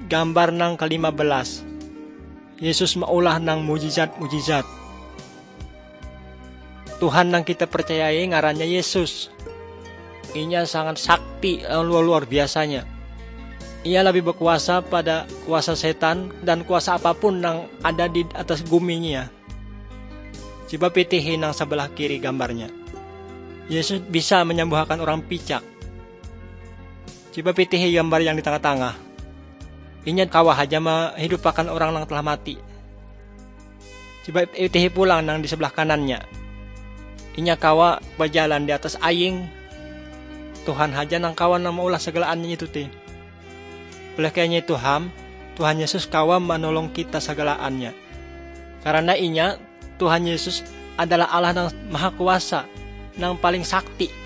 gambar nang ke-15. Yesus maulah nang mujizat-mujizat. Tuhan nang kita percayai ngarannya Yesus. Inya sangat sakti, luar biasanya. Ia lebih berkuasa pada kuasa setan dan kuasa apapun yang ada di atas buminya. Coba pitihin yang sebelah kiri gambarnya. Yesus bisa menyembuhkan orang picak. Coba pitihin gambar yang di tengah-tengah. Inya kawah aja menghidupkan orang yang telah mati. Coba pitihin pulang yang di sebelah kanannya. Inya kawah berjalan di atas aing. Tuhan aja nang kawan nama ulah segalaannya itu teh. Oleh kayaknya Tuhan Yesus kawan menolong kita segalaannya. Karena inya Tuhan Yesus adalah Allah yang maha kuasa, yang paling sakti.